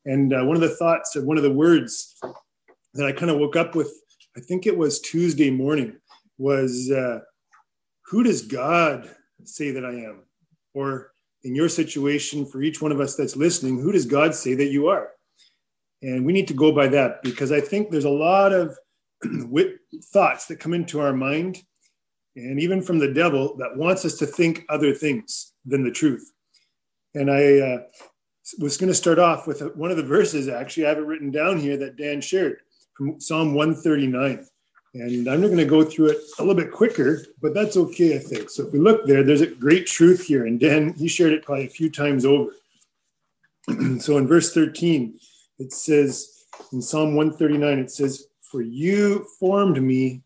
And one of the thoughts, one of the words that I kind of woke up with, I think it was Tuesday morning, was who does God say that I am? Or in your situation, for each one of us that's listening, who does God say that you are? And we need to go by that, because I think there's a lot of thoughts that come into our mind, and even from the devil, that wants us to think other things than the truth. And I was going to start off with one of the verses, actually, I have it written down here, that Dan shared from Psalm 139. And I'm not going to go through it a little bit quicker, but that's okay, I think. So if we look there, there's a great truth here. And Dan, he shared it probably a few times over. So in verse 13, it says, in Psalm 139, it says, "For you formed me,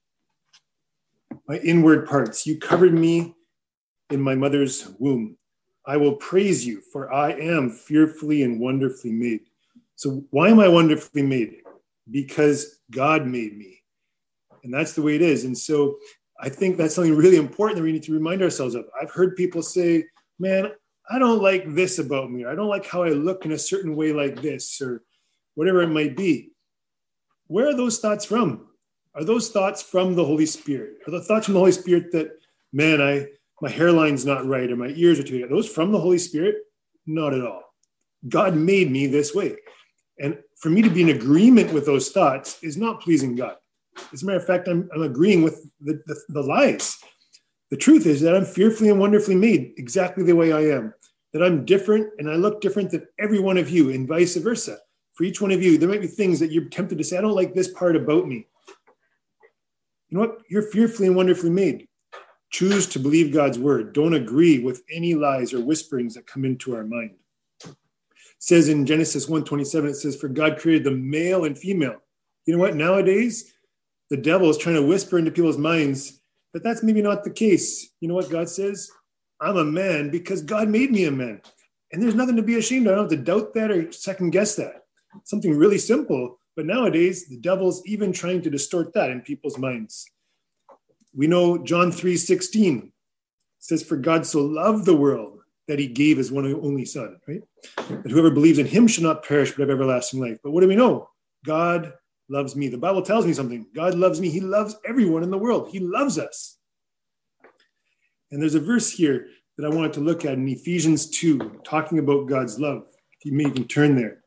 my inward parts. You covered me in my mother's womb. I will praise you, for I am fearfully and wonderfully made." So why am I wonderfully made? Because God made me. And that's the way it is. And so I think that's something really important that we need to remind ourselves of. I've heard people say, man, I don't like this about me. Or I don't like how I look in a certain way like this, or whatever it might be. Where are those thoughts from? Are those thoughts from the Holy Spirit? Are the thoughts from the Holy Spirit that, man, my hairline's not right, or my ears are too big? Are those from the Holy Spirit? Not at all. God made me this way. And for me to be in agreement with those thoughts is not pleasing God. As a matter of fact, I'm agreeing with the lies. The truth is that I'm fearfully and wonderfully made exactly the way I am, that I'm different and I look different than every one of you, and vice versa. For each one of you, there might be things that you're tempted to say, I don't like this part about me. You know what? You're fearfully and wonderfully made. Choose to believe God's word. Don't agree with any lies or whisperings that come into our mind. It says in Genesis 1:27, it says, "For God created the male and female." You know what? Nowadays, the devil is trying to whisper into people's minds that that's maybe not the case. You know what God says? I'm a man because God made me a man. And there's nothing to be ashamed of. I don't have to doubt that or second guess that. Something really simple. But nowadays, the devil's even trying to distort that in people's minds. We know John 3:16 says, "For God so loved the world that he gave his one and only son," right? "That whoever believes in him should not perish but have everlasting life." But what do we know? God loves me. The Bible tells me something. God loves me. He loves everyone in the world. He loves us. And there's a verse here that I wanted to look at in Ephesians 2, talking about God's love. If you may even turn there.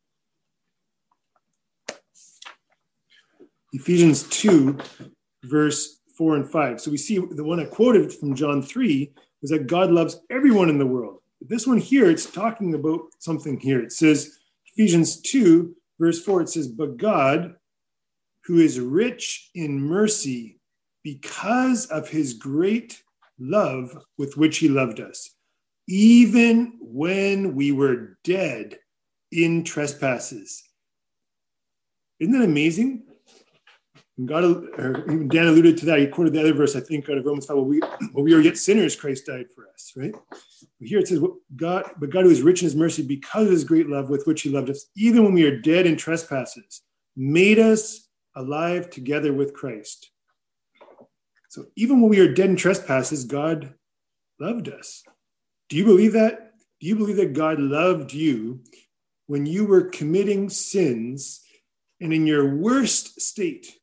Ephesians 2, verse 4 and 5. So we see the one I quoted from John 3 was that God loves everyone in the world. But this one here, it's talking about something here. It says, Ephesians 2, verse 4, it says, "But God, who is rich in mercy, because of his great love with which he loved us, even when we were dead in trespasses." Isn't that amazing? And God, or even Dan alluded to that. He quoted the other verse, I think, out of Romans 5. While we were yet sinners, Christ died for us, right? But here it says, but God who is rich in his mercy, because of his great love with which he loved us, even when we are dead in trespasses, made us alive together with Christ. So even when we are dead in trespasses, God loved us. Do you believe that? Do you believe that God loved you when you were committing sins and in your worst state,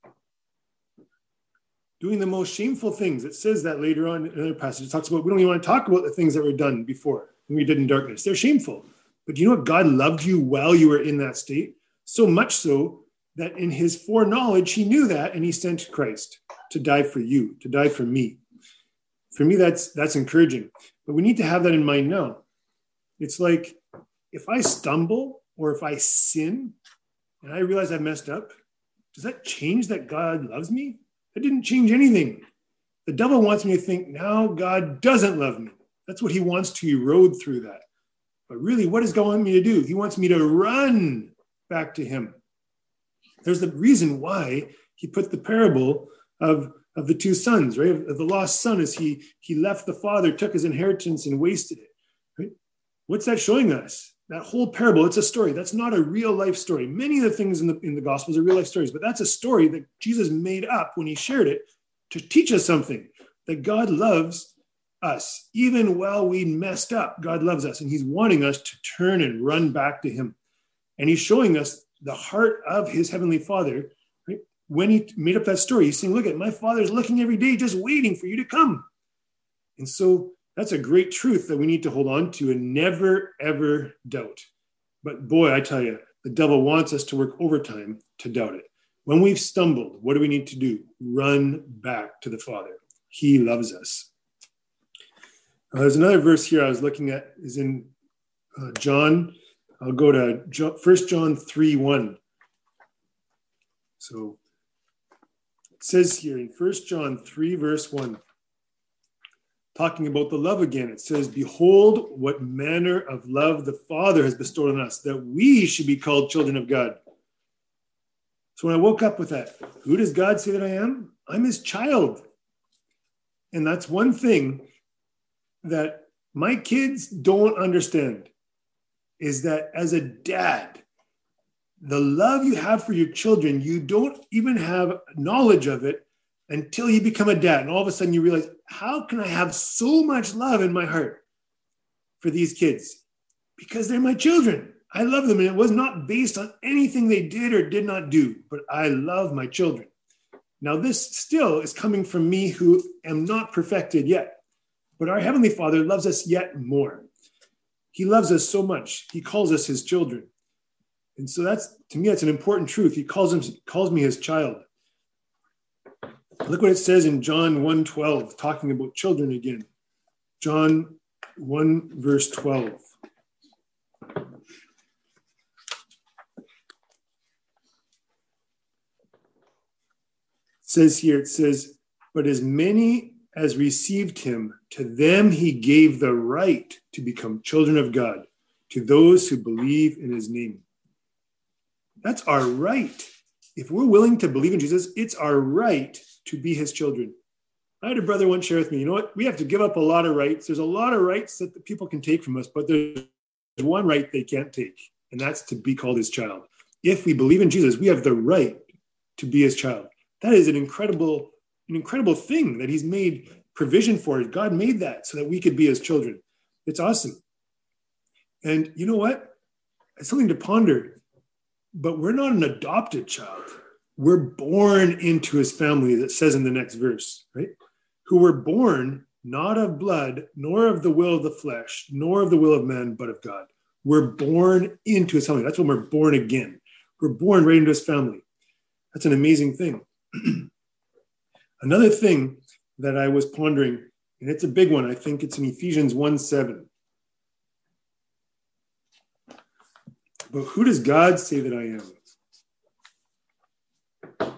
doing the most shameful things? It says that later on in another passage. It talks about, we don't even want to talk about the things that were done before when we did in darkness. They're shameful. But do you know what? God loved you while you were in that state, so much so that in his foreknowledge, he knew that, and he sent Christ to die for you, to die for me. For me, that's encouraging. But we need to have that in mind now. It's like, if I stumble or if I sin and I realize I messed up, does that change that God loves me? That didn't change anything. The devil wants me to think now God doesn't love me. That's what he wants to erode through that. But really, what does God want me to do? He wants me to run back to him. There's the reason why he put the parable of the two sons, right? Of the lost son, as he left the father, took his inheritance and wasted it. Right? What's that showing us? That whole parable, it's a story. That's not a real life story. Many of the things in the Gospels are real life stories, but that's a story that Jesus made up when he shared it to teach us something, that God loves us. Even while we messed up, God loves us, and he's wanting us to turn and run back to him. And he's showing us the heart of his heavenly Father. Right? When he made up that story, he's saying, look at my Father's looking every day, just waiting for you to come. And so that's a great truth that we need to hold on to and never, ever doubt. But boy, I tell you, the devil wants us to work overtime to doubt it. When we've stumbled, what do we need to do? Run back to the Father. He loves us. There's another verse here I was looking at, is in John. I'll go to 1 John 3:1. So it says here in 1 John 3, verse 1, talking about the love again, it says, behold, what manner of love the Father has bestowed on us, that we should be called children of God. So when I woke up with that, who does God say that I am? I'm his child. And that's one thing that my kids don't understand, is that as a dad, the love you have for your children, you don't even have knowledge of it until you become a dad. And all of a sudden you realize, how can I have so much love in my heart for these kids? Because they're my children. I love them. And it was not based on anything they did or did not do, but I love my children. Now, this still is coming from me who am not perfected yet, but our Heavenly Father loves us yet more. He loves us so much. He calls us his children. And so that's, to me, that's an important truth. He calls me his child. Look what it says in John 1:12, talking about children again. John 1, verse 12. It says, but as many as received him, to them he gave the right to become children of God, to those who believe in his name. That's our right. If we're willing to believe in Jesus, it's our right to be his children. I had a brother once share with me, you know what? We have to give up a lot of rights. There's a lot of rights that the people can take from us, but there's one right they can't take, and that's to be called his child. If we believe in Jesus, we have the right to be his child. That is an incredible thing that he's made provision for. God made that so that we could be his children. It's awesome. And you know what? It's something to ponder. But we're not an adopted child. We're born into his family, as it says in the next verse, right? Who were born not of blood, nor of the will of the flesh, nor of the will of man, but of God. We're born into his family. That's when we're born again. We're born right into his family. That's an amazing thing. Another thing that I was pondering, and it's a big one, I think it's in Ephesians 1:7. But who does God say that I am?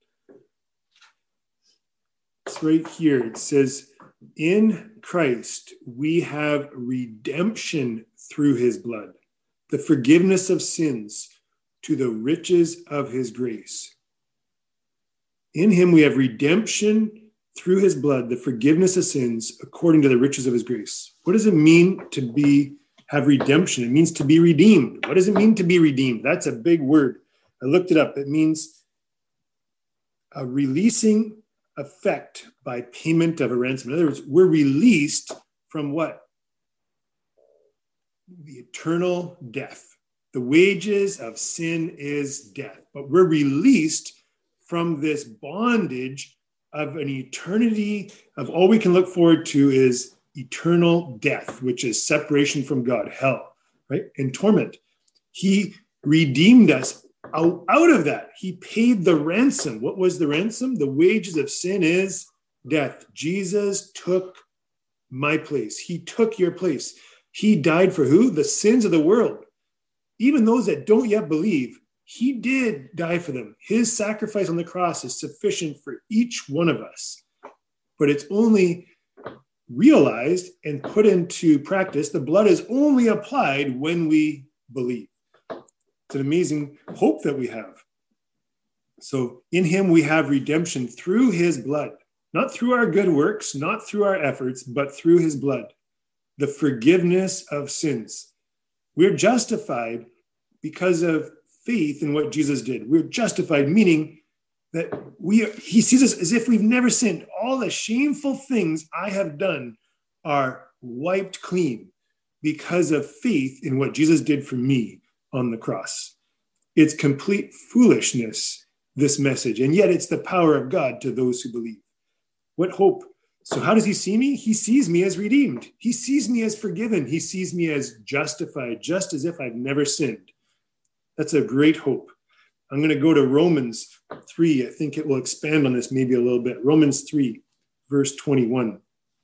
It's right here. It says, in Christ, we have redemption through his blood, the forgiveness of sins to the riches of his grace. In him, we have redemption through his blood, the forgiveness of sins according to the riches of his grace. What does it mean to have redemption? It means to be redeemed. What does it mean to be redeemed? That's a big word. I looked it up. It means a releasing effect by payment of a ransom. In other words, we're released from what? The eternal death. The wages of sin is death. But we're released from this bondage of an eternity of all we can look forward to is eternal death, which is separation from God, hell, right? And torment. He redeemed us out of that. He paid the ransom. What was the ransom? The wages of sin is death. Jesus took my place. He took your place. He died for who? The sins of the world. Even those that don't yet believe, he did die for them. His sacrifice on the cross is sufficient for each one of us. But it's only realized and put into practice. The blood is only applied when we believe. It's an amazing hope that we have. So in him we have redemption through his blood, not through our good works, not through our efforts, but through his blood, the forgiveness of sins. We're justified because of faith in what Jesus did. We're justified, meaning that he sees us as if we've never sinned. All the shameful things I have done are wiped clean because of faith in what Jesus did for me on the cross. It's complete foolishness, this message, and yet it's the power of God to those who believe. What hope? So how does he see me? He sees me as redeemed. He sees me as forgiven. He sees me as justified, just as if I've never sinned. That's a great hope. I'm going to go to Romans 3. I think it will expand on this maybe a little bit. Romans 3, verse 21.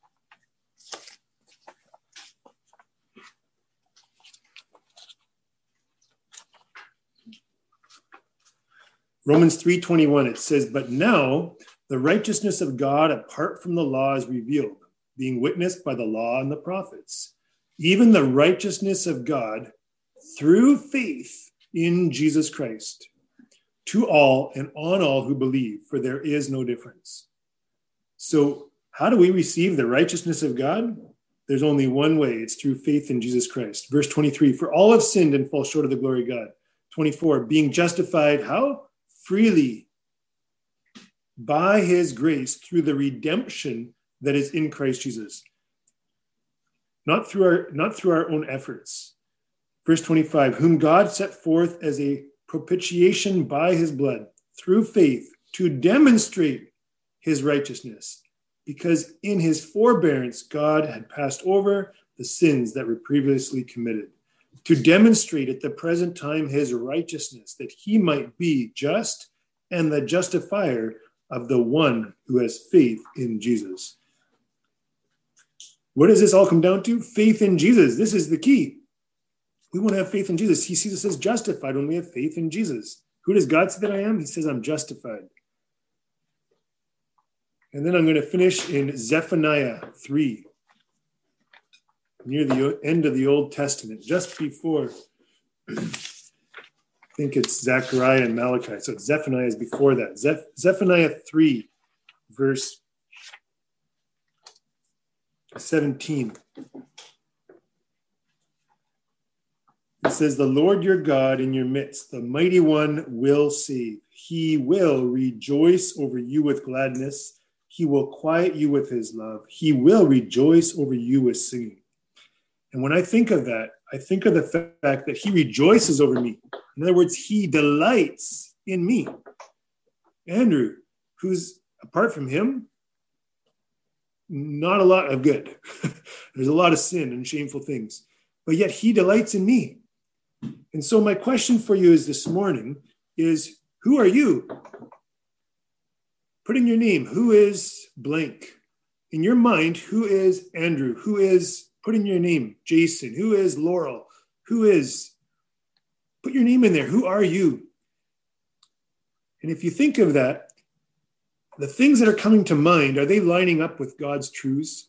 Romans 3:21, it says, "But now the righteousness of God apart from the law is revealed, being witnessed by the law and the prophets, even the righteousness of God through faith in Jesus Christ, to all and on all who believe, for there is no difference." So how do we receive the righteousness of God? There's only one way. It's through faith in Jesus Christ. Verse 23, "For all have sinned and fall short of the glory of God." 24, "Being justified," how? "Freely by his grace through the redemption that is in Christ Jesus." Not through our own efforts. Verse 25, "Whom God set forth as a propitiation by his blood through faith to demonstrate his righteousness, because in his forbearance God had passed over the sins that were previously committed, to demonstrate at the present time his righteousness, that he might be just and the justifier of the one who has faith in Jesus." What does this all come down to? Faith in Jesus. This is the key. We want to have faith in Jesus. He sees us as justified when we have faith in Jesus. Who does God say that I am? He says I'm justified. And then I'm going to finish in Zephaniah 3, near the end of the Old Testament, just before, I think it's Zechariah and Malachi. So Zephaniah is before that. Zephaniah 3, verse 17. It says, "The Lord your God in your midst, the mighty one, will save. He will rejoice over you with gladness. He will quiet you with his love. He will rejoice over you with singing." And when I think of that, I think of the fact that he rejoices over me. In other words, he delights in me. Andrew, who's apart from him, not a lot of good. There's a lot of sin and shameful things, but yet he delights in me. And so my question for you is this morning is, who are you? Put in your name. Who is blank? In your mind, who is Andrew? Who is, put in your name, Jason? Who is Laurel? Who is, put your name in there. Who are you? And if you think of that, the things that are coming to mind, are they lining up with God's truths?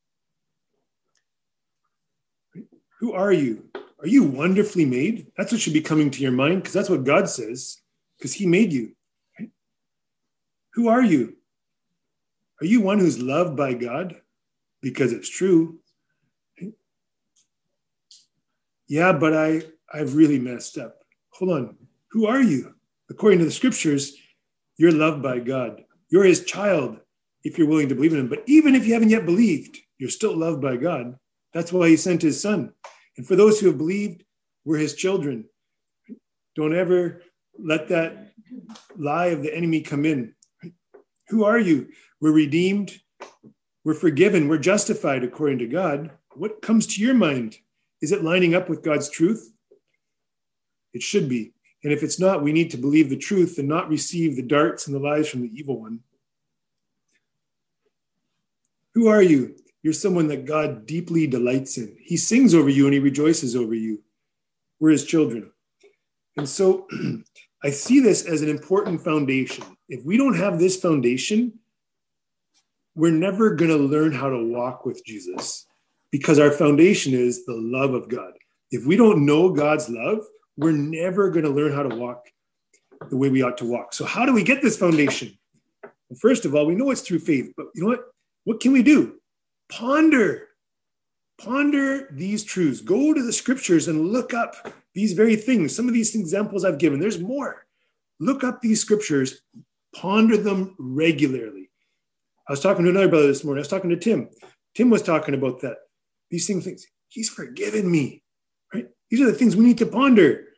Who are you? Are you wonderfully made? That's what should be coming to your mind, because that's what God says, because he made you. Right? Who are you? Are you one who's loved by God? Because it's true. Right? Yeah, but I've really messed up. Hold on. Who are you? According to the scriptures, you're loved by God. You're his child if you're willing to believe in him. But even if you haven't yet believed, you're still loved by God. That's why he sent his son. And for those who have believed, we're his children. Don't ever let that lie of the enemy come in. Who are you? We're redeemed. We're forgiven. We're justified according to God. What comes to your mind? Is it lining up with God's truth? It should be. And if it's not, we need to believe the truth and not receive the darts and the lies from the evil one. Who are you? You're someone that God deeply delights in. He sings over you and he rejoices over you. We're his children. And so I see this as an important foundation. If we don't have this foundation, we're never going to learn how to walk with Jesus, because our foundation is the love of God. If we don't know God's love, we're never going to learn how to walk the way we ought to walk. So how do we get this foundation? Well, first of all, we know it's through faith, but you know what? What can we do? Ponder these truths. Go to the scriptures and look up these very things. Some of these examples I've given, there's more. Look up these scriptures, ponder them regularly. I was talking to another brother this morning. I was talking to Tim. Tim was talking about that. These things, he's forgiven me, right? These are the things we need to ponder,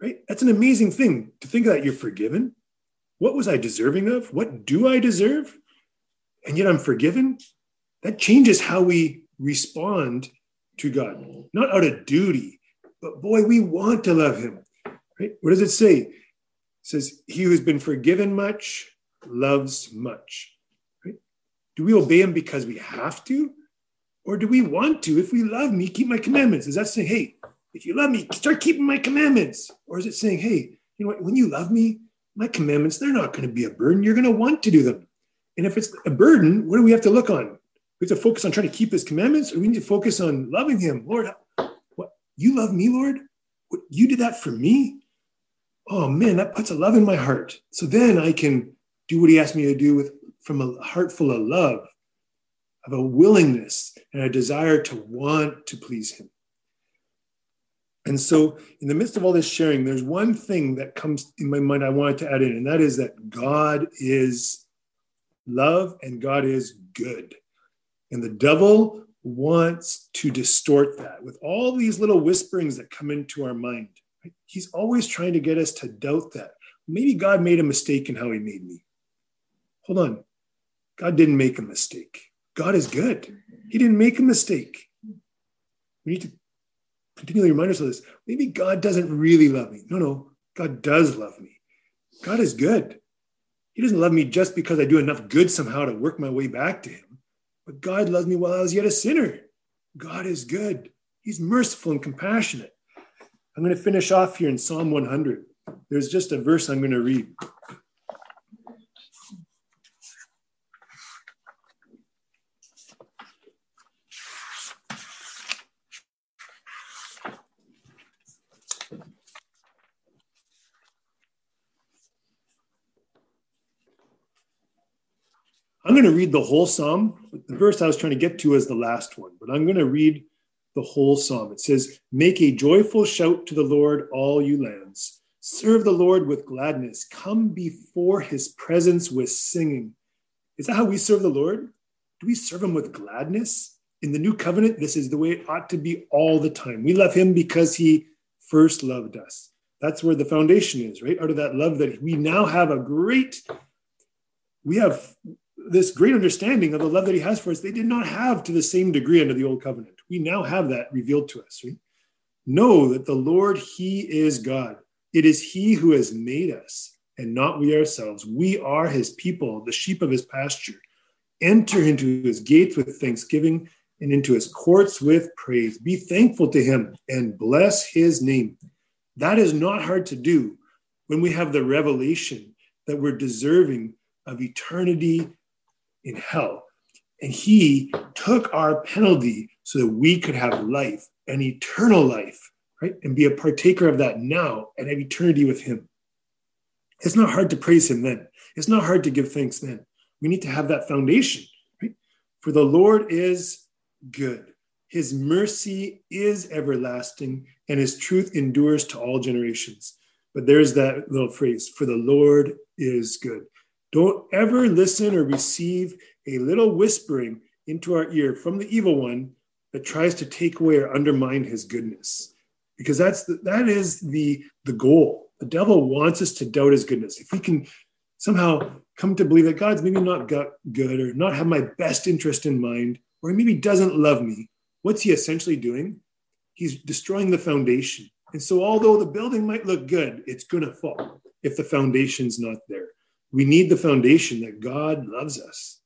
right? That's an amazing thing to think that you're forgiven. What was I deserving of? What do I deserve? And yet I'm forgiven. That changes how we respond to God, not out of duty, but boy, we want to love him, right? What does it say? It says, he who has been forgiven much loves much, right? Do we obey him because we have to? Or do we want to? If we love me, keep my commandments. Is that saying, hey, if you love me, start keeping my commandments? Or is it saying, hey, you know what, when you love me, my commandments, they're not going to be a burden. You're going to want to do them. And if it's a burden, what do we have to look on? We have to focus on trying to keep his commandments, or we need to focus on loving him. Lord, what, you love me, Lord? What, you did that for me? Oh man, that puts a love in my heart. So then I can do what he asked me to do from a heart full of love, of a willingness and a desire to want to please him. And so in the midst of all this sharing, there's one thing that comes in my mind I wanted to add in, and that is that God is love and God is good. And the devil wants to distort that with all these little whisperings that come into our mind. Right? He's always trying to get us to doubt that. Maybe God made a mistake in how he made me. Hold on. God didn't make a mistake. God is good. He didn't make a mistake. We need to continually remind ourselves of this. Maybe God doesn't really love me. No, God does love me. God is good. He doesn't love me just because I do enough good somehow to work my way back to him. But God loved me while I was yet a sinner. God is good. He's merciful and compassionate. I'm going to finish off here in Psalm 100. There's just a verse I'm going to read. I'm going to read the whole psalm. The verse I was trying to get to is the last one, but I'm going to read the whole psalm. It says, make a joyful shout to the Lord, all you lands. Serve the Lord with gladness. Come before his presence with singing. Is that how we serve the Lord? Do we serve him with gladness? In the new covenant, this is the way it ought to be all the time. We love him because he first loved us. That's where the foundation is, right? Out of that love that we now have we have this great understanding of the love that he has for us. They did not have to the same degree under the old covenant. We now have that revealed to us, right? Know that the Lord, he is God. It is he who has made us and not we ourselves. We are his people, the sheep of his pasture. Enter into his gates with thanksgiving and into his courts with praise. Be thankful to him and bless his name. That is not hard to do when we have the revelation that we're deserving of eternity in hell. And he took our penalty so that we could have life, an eternal life, right? And be a partaker of that now and have eternity with him. It's not hard to praise him then. It's not hard to give thanks then. We need to have that foundation, right? For the Lord is good. His mercy is everlasting and his truth endures to all generations. But there's that little phrase, for the Lord is good. Don't ever listen or receive a little whispering into our ear from the evil one that tries to take away or undermine his goodness. Because that is the goal. The devil wants us to doubt his goodness. If we can somehow come to believe that God's maybe not good or not have my best interest in mind, or he maybe doesn't love me, what's he essentially doing? He's destroying the foundation. And so although the building might look good, it's going to fall if the foundation's not there. We need the foundation that God loves us,